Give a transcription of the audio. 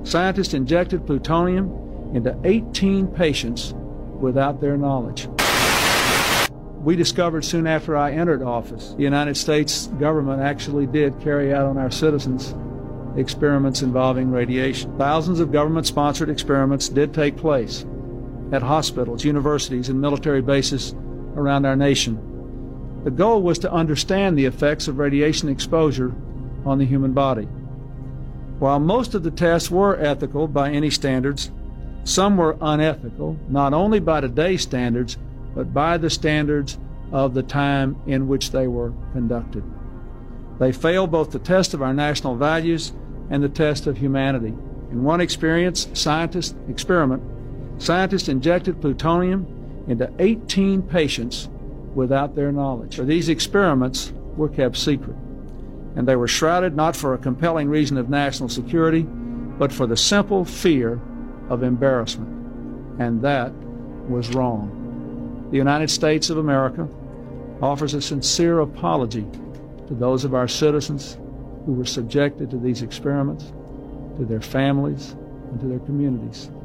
Scientists injected plutonium into 18 patients without their knowledge. We discovered soon after I entered office, the United States government actually did carry out on our citizens experiments involving radiation. Thousands of government-sponsored experiments did take place at hospitals, universities, and military bases around our nation. The goal was to understand the effects of radiation exposure on the human body. While most of the tests were ethical by any standards, some were unethical, not only by today's standards, but by the standards of the time in which they were conducted. They failed both the test of our national values and the test of humanity. In one scientist injected plutonium into 18 patients without their knowledge. These experiments were kept secret, and they were shrouded not for a compelling reason of national security, but for the simple fear of embarrassment, and that was wrong. The United States of America offers a sincere apology to those of our citizens who were subjected to these experiments, to their families, and to their communities.